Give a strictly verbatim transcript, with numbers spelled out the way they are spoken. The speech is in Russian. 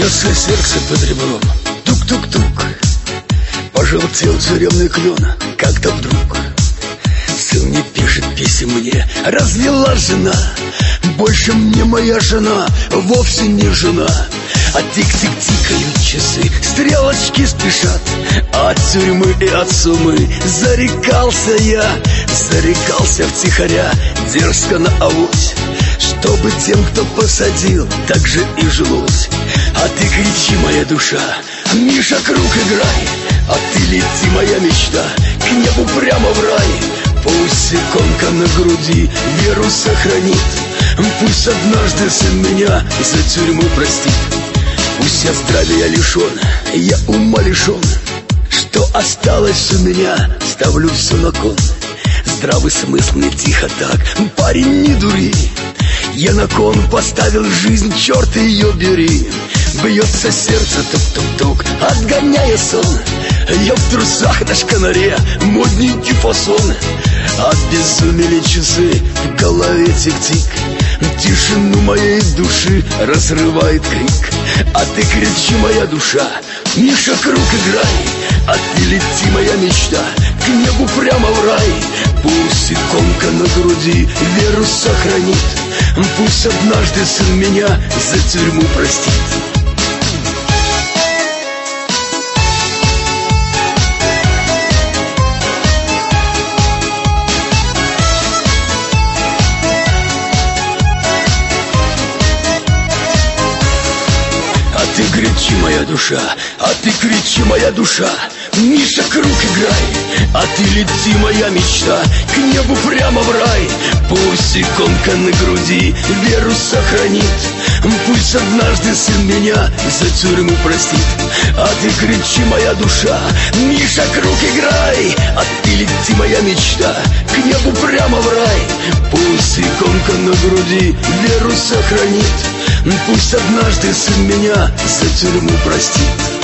Бьется сердце под ребром, тук-тук-тук. Пожелтел тюремный клен, когда вдруг сын не пишет писем мне, развела жена. Больше мне моя жена вовсе не жена. А тик-тик-тикают часы, стрелочки спешат. От тюрьмы и от сумы зарекался я, зарекался втихаря, дерзко на авось, чтобы тем, кто посадил, так же и жилось. А ты кричи, моя душа, Миша, круг играй. А ты лети, моя мечта, к небу прямо в рай. Пусть иконка на груди веру сохранит. Пусть однажды сын меня за тюрьму простит. Пусть я здравия лишен, я ума лишен. Что осталось у меня, ставлю все на кон. Здравый смысл не тихо так, парень, не дури. Я на кон поставил жизнь, черт ее бери. Бьется сердце тук-тук-тук, отгоняя сон. Я в трусах на шканаре, модненький фасон. Обезумели часы, в голове тик-тик. Тишину моей души разрывает крик. А ты кричи, моя душа, Миша, круг играй. А ты лети, моя мечта, к небу прямо в рай. Пусть иконка на груди веру сохранит. Пусть однажды сын меня за тюрьму простит. А ты кричи, моя душа, а ты кричи, моя душа, Миша, круг играй. А ты лети, моя мечта, к небу прямо в рай. Пусть иконка на груди веру сохранит. Пусть однажды сын меня за тюрьму простит. А ты кричи, моя душа, Миша, круг играй. А ты лети, моя мечта, к небу прямо в рай. Пусть иконка на груди веру сохранит. Пусть однажды сын меня за тюрьму простит.